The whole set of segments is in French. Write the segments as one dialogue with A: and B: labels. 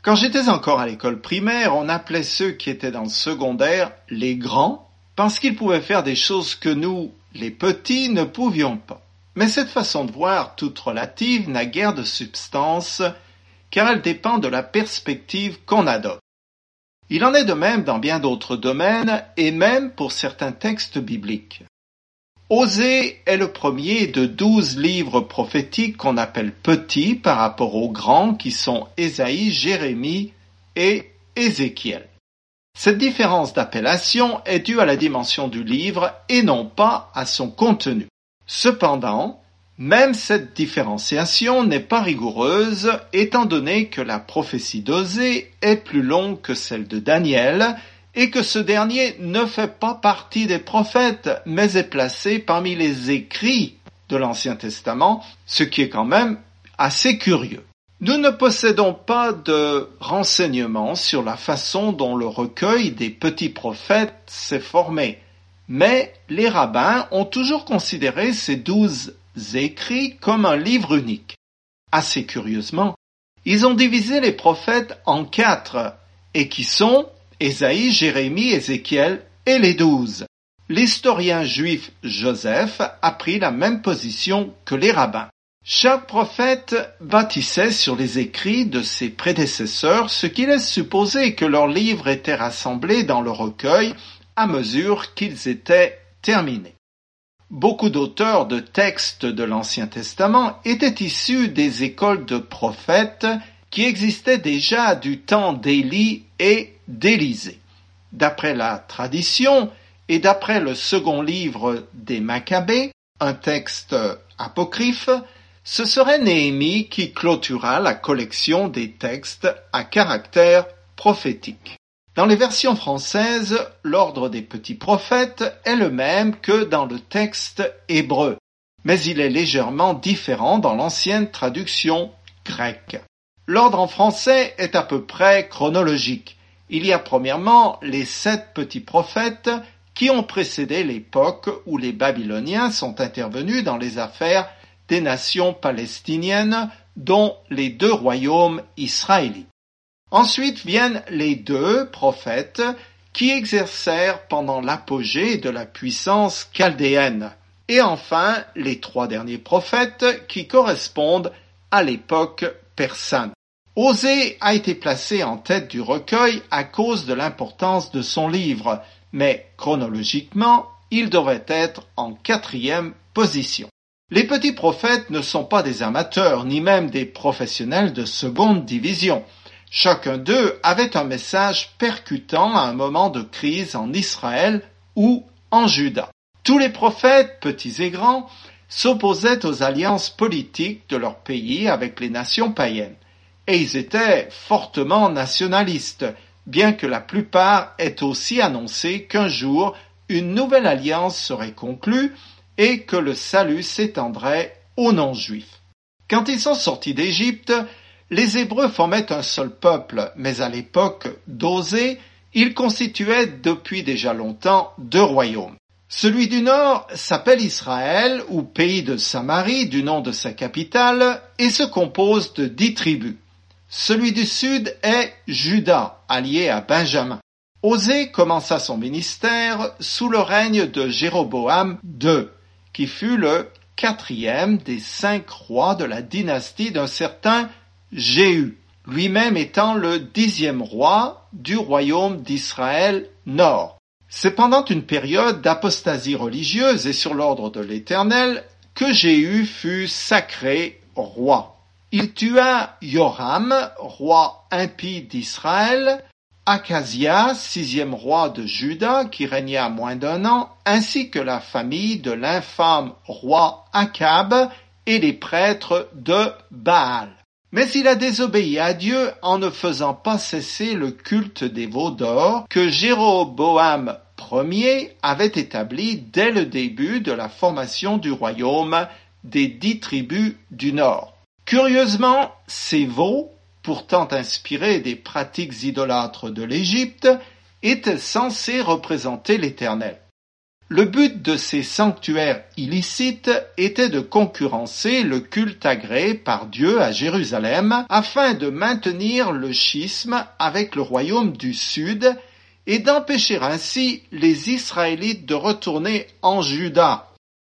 A: Quand j'étais encore à l'école primaire, on appelait ceux qui étaient dans le secondaire les grands parce qu'ils pouvaient faire des choses que nous, les petits, ne pouvions pas. Mais cette façon de voir, toute relative, n'a guère de substance car elle dépend de la perspective qu'on adopte. Il en est de même dans bien d'autres domaines et même pour certains textes bibliques. Osée est le premier de 12 livres prophétiques qu'on appelle petits par rapport aux grands qui sont Ésaïe, Jérémie et Ézéchiel. Cette différence d'appellation est due à la dimension du livre et non pas à son contenu. Cependant, même cette différenciation n'est pas rigoureuse étant donné que la prophétie d'Osée est plus longue que celle de Daniel et que ce dernier ne fait pas partie des prophètes, mais est placé parmi les écrits de l'Ancien Testament, ce qui est quand même assez curieux. Nous ne possédons pas de renseignements sur la façon dont le recueil des petits prophètes s'est formé, mais les rabbins ont toujours considéré ces 12 écrits comme un livre unique. Assez curieusement, ils ont divisé les prophètes en 4, et qui sont Ésaïe, Jérémie, Ézéchiel et les 12. L'historien juif Joseph a pris la même position que les rabbins. Chaque prophète bâtissait sur les écrits de ses prédécesseurs, ce qui laisse supposer que leurs livres étaient rassemblés dans le recueil à mesure qu'ils étaient terminés. Beaucoup d'auteurs de textes de l'Ancien Testament étaient issus des écoles de prophètes qui existaient déjà du temps d'Élie et d'Élisée. D'après la tradition et d'après le second livre des Maccabées, un texte apocryphe, ce serait Néhémie qui clôtura la collection des textes à caractère prophétique. Dans les versions françaises, l'ordre des petits prophètes est le même que dans le texte hébreu, mais il est légèrement différent dans l'ancienne traduction grecque. L'ordre en français est à peu près chronologique. Il y a premièrement les 7 petits prophètes qui ont précédé l'époque où les Babyloniens sont intervenus dans les affaires des nations palestiniennes, dont les 2 royaumes israélites. Ensuite viennent les 2 prophètes qui exercèrent pendant l'apogée de la puissance chaldéenne. Et enfin, les 3 derniers prophètes qui correspondent à l'époque persane. Osée a été placé en tête du recueil à cause de l'importance de son livre, mais chronologiquement, il devrait être en 4e position. Les petits prophètes ne sont pas des amateurs, ni même des professionnels de seconde division. Chacun d'eux avait un message percutant à un moment de crise en Israël ou en Juda. Tous les prophètes, petits et grands, s'opposaient aux alliances politiques de leur pays avec les nations païennes. Et ils étaient fortement nationalistes, bien que la plupart aient aussi annoncé qu'un jour une nouvelle alliance serait conclue et que le salut s'étendrait aux non-juifs. Quand ils sont sortis d'Égypte, les Hébreux formaient un seul peuple, mais à l'époque d'Osée, ils constituaient depuis déjà longtemps 2 royaumes. Celui du nord s'appelle Israël ou pays de Samarie du nom de sa capitale et se compose de 10 tribus. Celui du sud est Juda, allié à Benjamin. Osée commença son ministère sous le règne de Jéroboam II, qui fut le 4e des 5 rois de la dynastie d'un certain Jéhu, lui-même étant le 10e roi du royaume d'Israël Nord. C'est pendant une période d'apostasie religieuse et sur l'ordre de l'Éternel que Jéhu fut sacré roi. Il tua Joram, roi impie d'Israël, Achasia, 6e roi de Juda, qui régna moins d'1 an, ainsi que la famille de l'infâme roi Akab et les prêtres de Baal. Mais il a désobéi à Dieu en ne faisant pas cesser le culte des veaux d'or que Jéroboam Ier avait établi dès le début de la formation du royaume des 10 tribus du Nord. Curieusement, ces veaux, pourtant inspirés des pratiques idolâtres de l'Égypte, étaient censés représenter l'Éternel. Le but de ces sanctuaires illicites était de concurrencer le culte agréé par Dieu à Jérusalem afin de maintenir le schisme avec le royaume du Sud et d'empêcher ainsi les Israélites de retourner en Juda.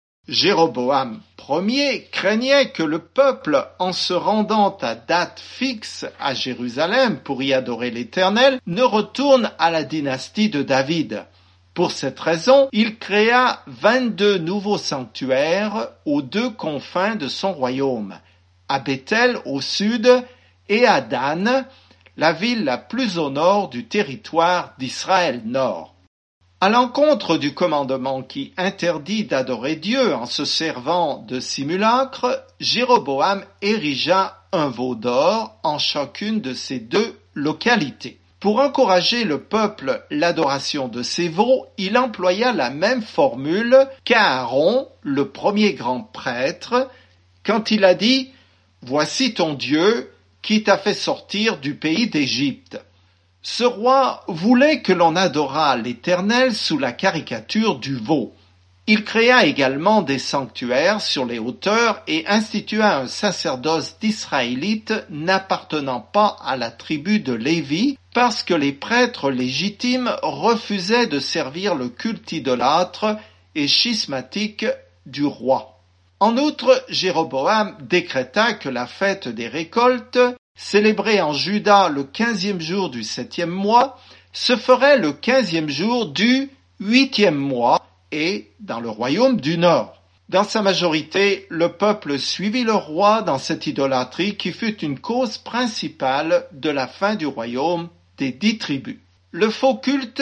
A: Jéroboam Ier craignait que le peuple, en se rendant à date fixe à Jérusalem pour y adorer l'Éternel, ne retourne à la dynastie de David. Pour cette raison, il créa 22 nouveaux sanctuaires aux deux confins de son royaume, à Béthel au sud et à Dan, la ville la plus au nord du territoire d'Israël Nord. À l'encontre du commandement qui interdit d'adorer Dieu en se servant de simulacres, Jéroboam érigea un veau d'or en chacune de ces deux localités. Pour encourager le peuple l'adoration de ces veaux, il employa la même formule qu'Aaron, le premier grand prêtre, quand il a dit « Voici ton Dieu qui t'a fait sortir du pays d'Égypte ». Ce roi voulait que l'on adorât l'Éternel sous la caricature du veau. Il créa également des sanctuaires sur les hauteurs et institua un sacerdoce d'Israélites n'appartenant pas à la tribu de Lévi parce que les prêtres légitimes refusaient de servir le culte idolâtre et schismatique du roi. En outre, Jéroboam décréta que la fête des récoltes, célébrée en Juda le 15e jour du 7e mois, se ferait le 15e jour du 8e mois et dans le royaume du Nord. Dans sa majorité, le peuple suivit le roi dans cette idolâtrie qui fut une cause principale de la fin du royaume des 10 tribus. Le faux culte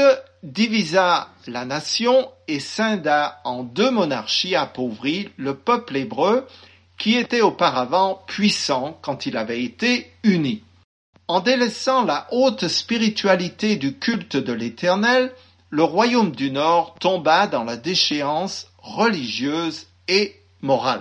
A: divisa la nation et scinda en 2 monarchies appauvries le peuple hébreu qui était auparavant puissant quand il avait été uni. En délaissant la haute spiritualité du culte de l'Éternel, le royaume du Nord tomba dans la déchéance religieuse et morale.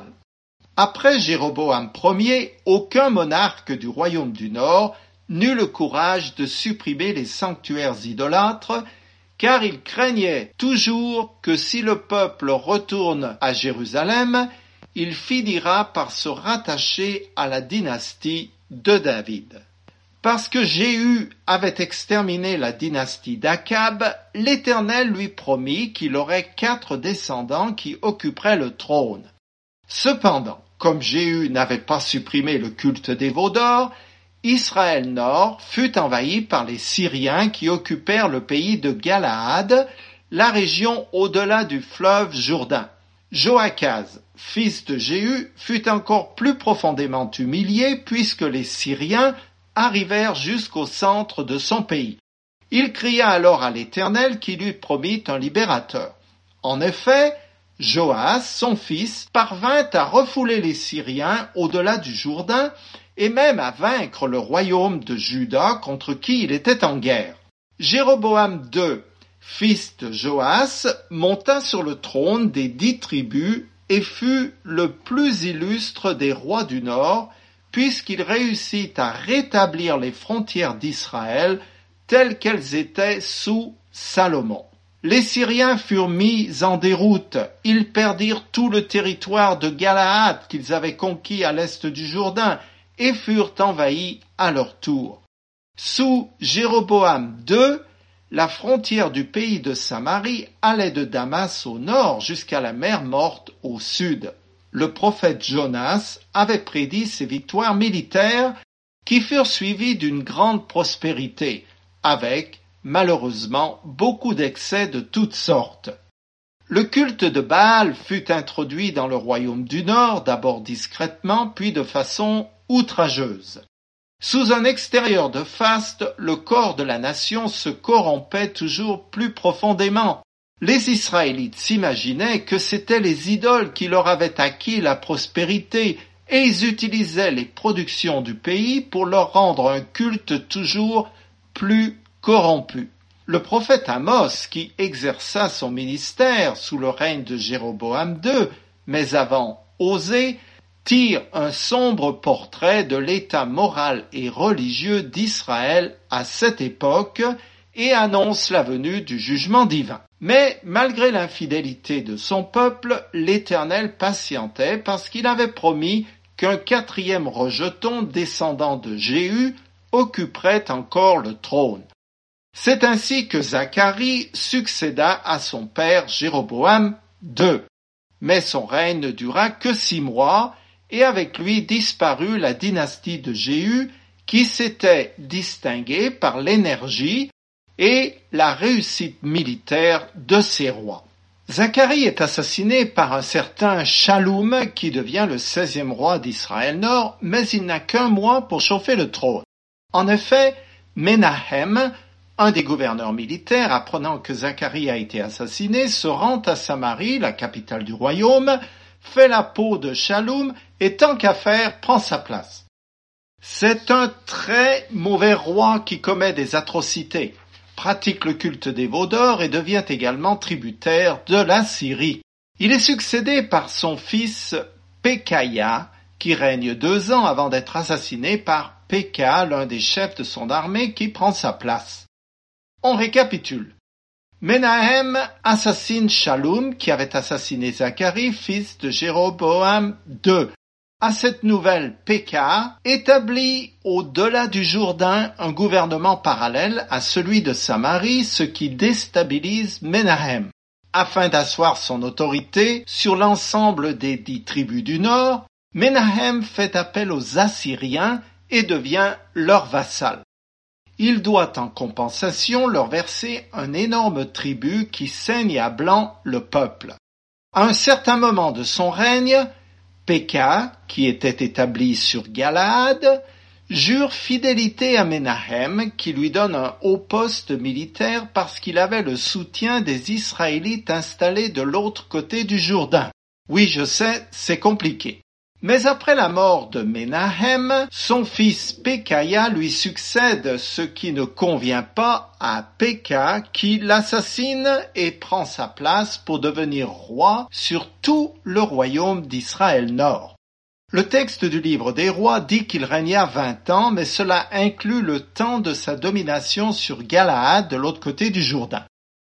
A: Après Jéroboam Ier, aucun monarque du royaume du Nord n'eut le courage de supprimer les sanctuaires idolâtres, car il craignait toujours que si le peuple retourne à Jérusalem, il finira par se rattacher à la dynastie de David. Parce que Jéhu avait exterminé la dynastie d'Akab, l'Éternel lui promit qu'il aurait 4 descendants qui occuperaient le trône. Cependant, comme Jéhu n'avait pas supprimé le culte des veaux d'or, Israël Nord fut envahi par les Syriens qui occupèrent le pays de Galaad, la région au-delà du fleuve Jourdain. Joachaz, fils de Jéhu, fut encore plus profondément humilié puisque les Syriens arrivèrent jusqu'au centre de son pays. Il cria alors à l'Éternel qui lui promit un libérateur. En effet, Joas, son fils, parvint à refouler les Syriens au-delà du Jourdain et même à vaincre le royaume de Juda contre qui il était en guerre. Jéroboam II, fils de Joas, monta sur le trône des 10 tribus et fut le plus illustre des rois du Nord, puisqu'il réussit à rétablir les frontières d'Israël telles qu'elles étaient sous Salomon. Les Syriens furent mis en déroute, ils perdirent tout le territoire de Galaad qu'ils avaient conquis à l'est du Jourdain et furent envahis à leur tour. Sous Jéroboam II, la frontière du pays de Samarie allait de Damas au nord jusqu'à la mer Morte au sud. Le prophète Jonas avait prédit ces victoires militaires qui furent suivies d'une grande prospérité, avec, malheureusement, beaucoup d'excès de toutes sortes. Le culte de Baal fut introduit dans le royaume du Nord, d'abord discrètement, puis de façon outrageuse. Sous un extérieur de faste, le corps de la nation se corrompait toujours plus profondément. Les Israélites s'imaginaient que c'étaient les idoles qui leur avaient acquis la prospérité et ils utilisaient les productions du pays pour leur rendre un culte toujours plus corrompu. Le prophète Amos, qui exerça son ministère sous le règne de Jéroboam II, mais avant Osée, tire un sombre portrait de l'état moral et religieux d'Israël à cette époque et annonce la venue du jugement divin. Mais malgré l'infidélité de son peuple, l'Éternel patientait parce qu'il avait promis qu'un 4e rejeton descendant de Jéhu occuperait encore le trône. C'est ainsi que Zacharie succéda à son père Jéroboam II. Mais son règne ne dura que 6 mois, et avec lui disparut la dynastie de Jéhu, qui s'était distinguée par l'énergie et la réussite militaire de ses rois. Zacharie est assassiné par un certain Shaloum, qui devient le 16e roi d'Israël Nord, mais il n'a qu'un mois pour chauffer le trône. En effet, Menahem, un des gouverneurs militaires, apprenant que Zacharie a été assassiné, se rend à Samarie, la capitale du royaume, fait la peau de Shaloum et tant qu'à faire, prend sa place. C'est un très mauvais roi qui commet des atrocités, pratique le culte des veaux d'or et devient également tributaire de la Syrie. Il est succédé par son fils Pekaïa, qui règne 2 ans avant d'être assassiné par Péka, l'un des chefs de son armée, qui prend sa place. On récapitule. Menahem assassine Shaloum, qui avait assassiné Zacharie, fils de Jéroboam II. À cette nouvelle, Péka établit au-delà du Jourdain un gouvernement parallèle à celui de Samarie, ce qui déstabilise Menahem. Afin d'asseoir son autorité sur l'ensemble des 10 tribus du Nord, Menahem fait appel aux Assyriens et devient leur vassal. Il doit en compensation leur verser un énorme tribut qui saigne à blanc le peuple. À un certain moment de son règne, Péka, qui était établi sur Galaad, jure fidélité à Menahem, qui lui donne un haut poste militaire parce qu'il avait le soutien des Israélites installés de l'autre côté du Jourdain. Oui, je sais, c'est compliqué. Mais après la mort de Menahem, son fils Pékaïa lui succède, ce qui ne convient pas à Péka qui l'assassine et prend sa place pour devenir roi sur tout le royaume d'Israël Nord. Le texte du livre des rois dit qu'il régna 20 ans, mais cela inclut le temps de sa domination sur Galaad de l'autre côté du Jourdain.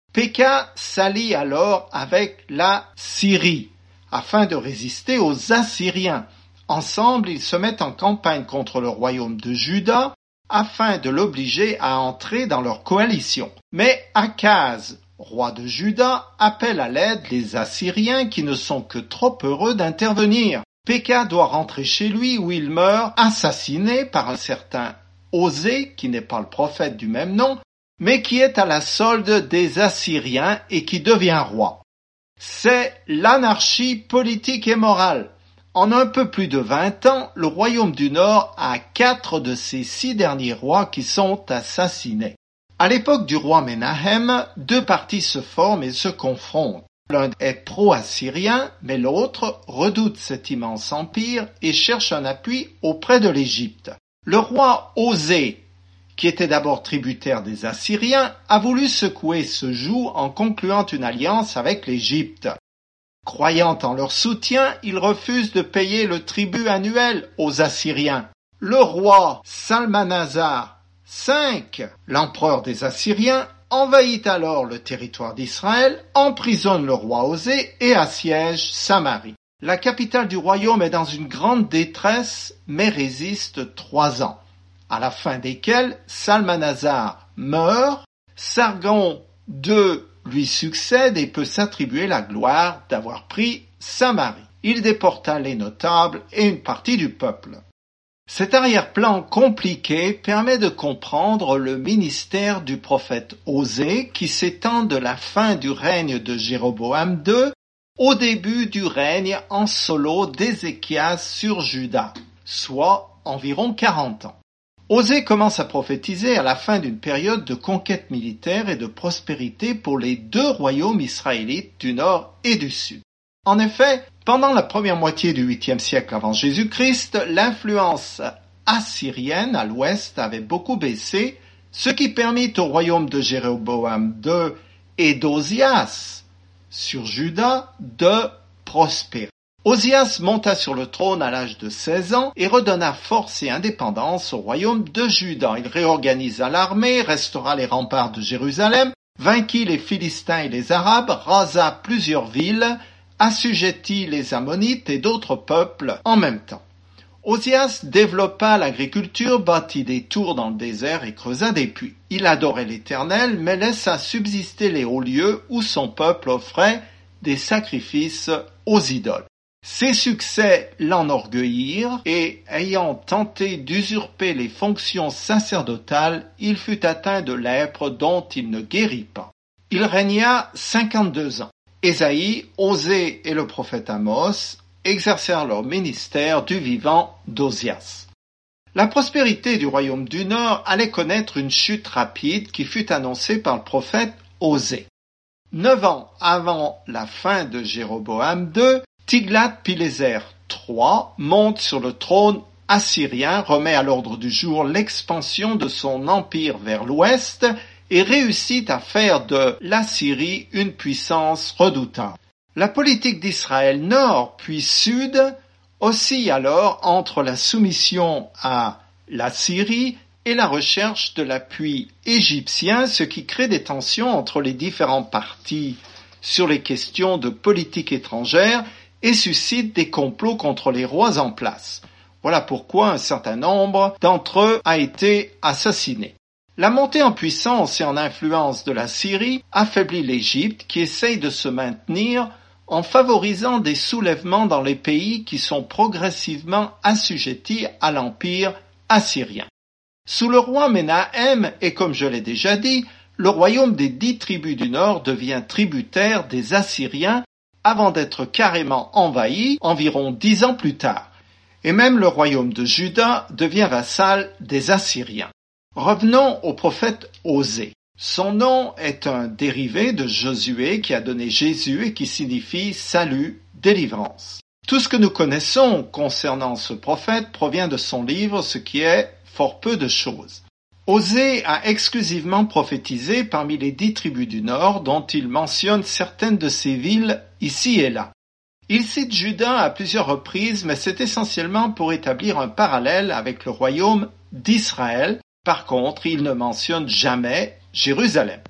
A: Péka s'allie alors avec la Syrie, afin de résister aux Assyriens. Ensemble, ils se mettent en campagne contre le royaume de Juda, afin de l'obliger à entrer dans leur coalition. Mais Akaz, roi de Juda, appelle à l'aide les Assyriens qui ne sont que trop heureux d'intervenir. Péka doit rentrer chez lui où il meurt assassiné par un certain Osée, qui n'est pas le prophète du même nom, mais qui est à la solde des Assyriens et qui devient roi. C'est l'anarchie politique et morale. En un peu plus de 20 ans, le royaume du Nord a 4 de ses 6 derniers rois qui sont assassinés. À l'époque du roi Menahem, 2 partis se forment et se confrontent. L'un est pro-assyrien, mais l'autre redoute cet immense empire et cherche un appui auprès de l'Égypte. Le roi Osée, qui était d'abord tributaire des Assyriens, a voulu secouer ce joug en concluant une alliance avec l'Égypte. Croyant en leur soutien, il refuse de payer le tribut annuel aux Assyriens. Le roi Salmanasar V, l'empereur des Assyriens, envahit alors le territoire d'Israël, emprisonne le roi Osée et assiège Samarie. La capitale du royaume est dans une grande détresse, mais résiste 3 ans, à la fin desquels Salmanasar meurt, Sargon II lui succède et peut s'attribuer la gloire d'avoir pris Samarie. Il déporta les notables et une partie du peuple. Cet arrière-plan compliqué permet de comprendre le ministère du prophète Osée qui s'étend de la fin du règne de Jéroboam II au début du règne en solo d'Ézéchias sur Juda, soit environ 40 ans. Osée commence à prophétiser à la fin d'une période de conquête militaire et de prospérité pour les 2 royaumes israélites du nord et du sud. En effet, pendant la première moitié du 8e siècle avant Jésus-Christ, l'influence assyrienne à l'ouest avait beaucoup baissé, ce qui permit au royaume de Jéroboam II et d'Ozias sur Juda de prospérer. Osias monta sur le trône à l'âge de 16 ans et redonna force et indépendance au royaume de Juda. Il réorganisa l'armée, restaura les remparts de Jérusalem, vainquit les Philistins et les Arabes, rasa plusieurs villes, assujettit les Ammonites et d'autres peuples en même temps. Osias développa l'agriculture, bâtit des tours dans le désert et creusa des puits. Il adorait l'Éternel, mais laissa subsister les hauts lieux où son peuple offrait des sacrifices aux idoles. Ses succès l'enorgueillirent et, ayant tenté d'usurper les fonctions sacerdotales, il fut atteint de lèpre dont il ne guérit pas. Il régna 52 ans. Ésaïe, Osée et le prophète Amos exercèrent leur ministère du vivant d'Osias. La prospérité du royaume du Nord allait connaître une chute rapide qui fut annoncée par le prophète Osée. 9 ans avant la fin de Jéroboam II, Tiglath-Pileser III monte sur le trône assyrien, remet à l'ordre du jour l'expansion de son empire vers l'ouest et réussit à faire de l'Assyrie une puissance redoutable. La politique d'Israël nord puis sud oscille alors entre la soumission à l'Assyrie et la recherche de l'appui égyptien, ce qui crée des tensions entre les différents partis sur les questions de politique étrangère et suscite des complots contre les rois en place. Voilà pourquoi un certain nombre d'entre eux a été assassiné. La montée en puissance et en influence de la Syrie affaiblit l'Égypte qui essaye de se maintenir en favorisant des soulèvements dans les pays qui sont progressivement assujettis à l'empire assyrien. Sous le roi Ménahem, et comme je l'ai déjà dit, le royaume des 10 tribus du Nord devient tributaire des Assyriens avant d'être carrément envahi environ 10 ans plus tard. Et même le royaume de Juda devient vassal des Assyriens. Revenons au prophète Osée. Son nom est un dérivé de Josué qui a donné Jésus et qui signifie salut, délivrance. Tout ce que nous connaissons concernant ce prophète provient de son livre, ce qui est fort peu de choses. Osée a exclusivement prophétisé parmi les 10 tribus du Nord dont il mentionne certaines de ces villes ici et là. Il cite Juda à plusieurs reprises, mais c'est essentiellement pour établir un parallèle avec le royaume d'Israël. Par contre, il ne mentionne jamais Jérusalem.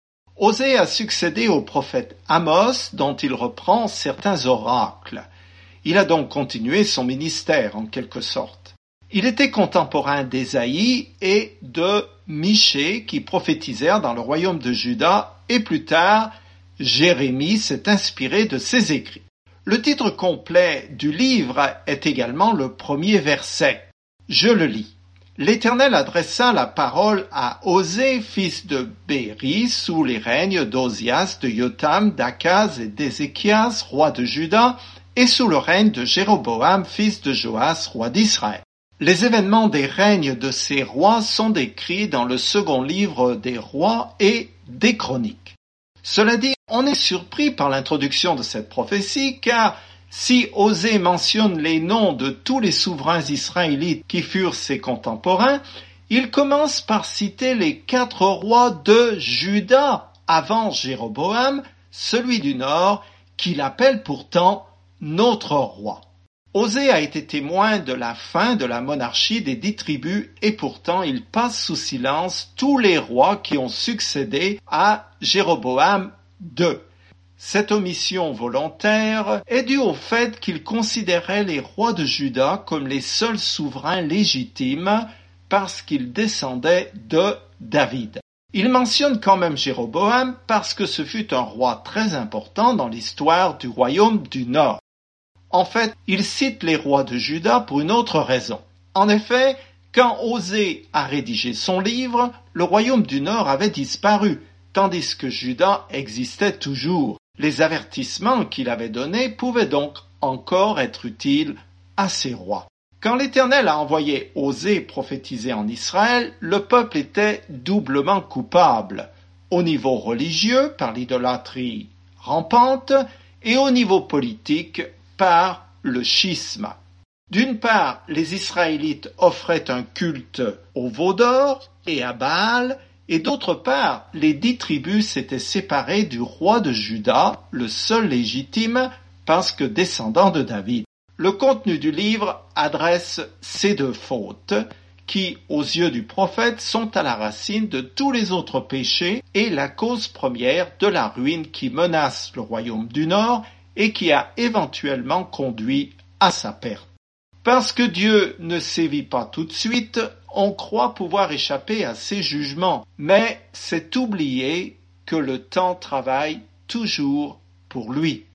A: Osée a succédé au prophète Amos, dont il reprend certains oracles. Il a donc continué son ministère, en quelque sorte. Il était contemporain d'Ésaïe et de Michée, qui prophétisèrent dans le royaume de Juda, et plus tard, Jérémie s'est inspiré de ses écrits. Le titre complet du livre est également le premier verset. Je le lis. L'Éternel adressa la parole à Osée, fils de Béri, sous les règnes d'Osias, de Jotham, d'Akaz et d'Ézéchias, roi de Juda, et sous le règne de Jéroboam, fils de Joas, roi d'Israël. Les événements des règnes de ces rois sont décrits dans le second livre des rois et des chroniques. Cela dit, on est surpris par l'introduction de cette prophétie, car si Osée mentionne les noms de tous les souverains israélites qui furent ses contemporains, il commence par citer les 4 rois de Juda avant Jéroboam, celui du Nord, qu'il appelle pourtant notre roi. Osée a été témoin de la fin de la monarchie des 10 tribus et pourtant il passe sous silence tous les rois qui ont succédé à Jéroboam II. Cette omission volontaire est due au fait qu'il considérait les rois de Juda comme les seuls souverains légitimes parce qu'ils descendaient de David. Il mentionne quand même Jéroboam parce que ce fut un roi très important dans l'histoire du royaume du Nord. En fait, il cite les rois de Juda pour une autre raison. En effet, quand Osée a rédigé son livre, le royaume du Nord avait disparu, tandis que Juda existait toujours. Les avertissements qu'il avait donnés pouvaient donc encore être utiles à ces rois. Quand l'Éternel a envoyé Osée prophétiser en Israël, le peuple était doublement coupable, au niveau religieux par l'idolâtrie rampante et au niveau politique par le schisme. D'une part, les Israélites offraient un culte au veau d'or et à Baal, et d'autre part, les 10 tribus s'étaient séparées du roi de Juda, le seul légitime, parce que descendant de David. Le contenu du livre adresse ces deux fautes qui, aux yeux du prophète, sont à la racine de tous les autres péchés et la cause première de la ruine qui menace le royaume du Nord et qui a éventuellement conduit à sa perte. Parce que Dieu ne sévit pas tout de suite, on croit pouvoir échapper à ses jugements, mais c'est oublier que le temps travaille toujours pour lui.